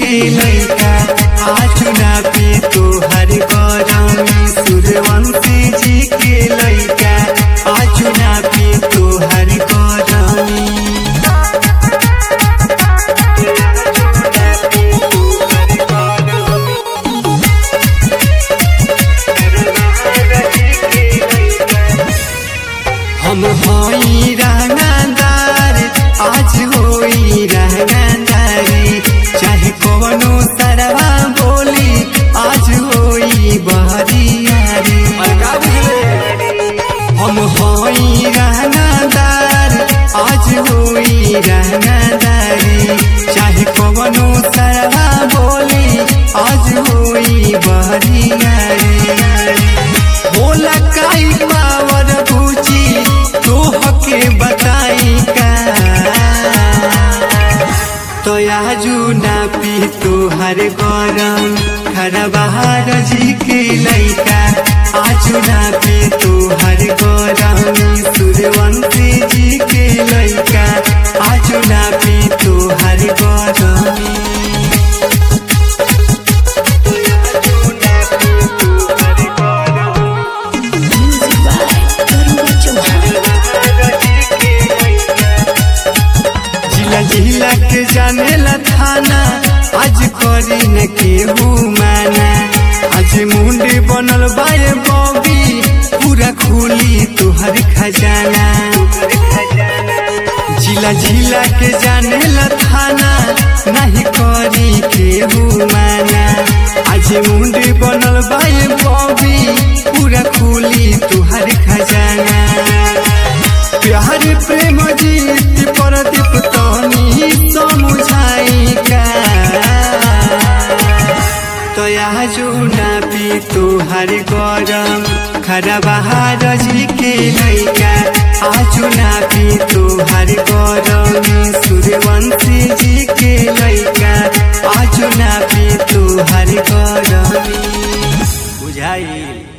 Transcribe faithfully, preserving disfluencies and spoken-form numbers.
के लैका आज ना पी तोहर गरमी सूर्यवंशी जी के लैका आज ना पी तोहर गरमी। हम होई रंगदार आज होई रंगदारी चाहे कवनो सरवा बोली आज होई बहरियारी। हम होई रंगदार आज होई रंगदारी चाहे कवनो सरवा बोली आज होई बहरियारी। होला काई पावर पूछी तोहके बताई का तो आजू ना पी तोहर गरम खरबहार जी के लैका आजू ना पी तोहर गरम सूर्यवंशी जी के लैका आजू ना पी तोहर गरम। जिला के जाने ला थाना आज करी न केहू माना आज मुंडी बनल बाए बॉबी पूरा खुली तुहर खजाना। जिला जिला के जाने ला थाना नहीं करी केहू माना आज मुंडी बनल बाए बॉबी पूरा खुली तुहर खजाना। प्यार प्रेम जीत प्रदीप तनी समुझाई का तो आजू ना पी तोहर गरम खरबहार जी के लैका आजू ना पी तोहर गरम सूर्यवंशी जी के लैका आजू ना पी तोहर गरम। बुझाई।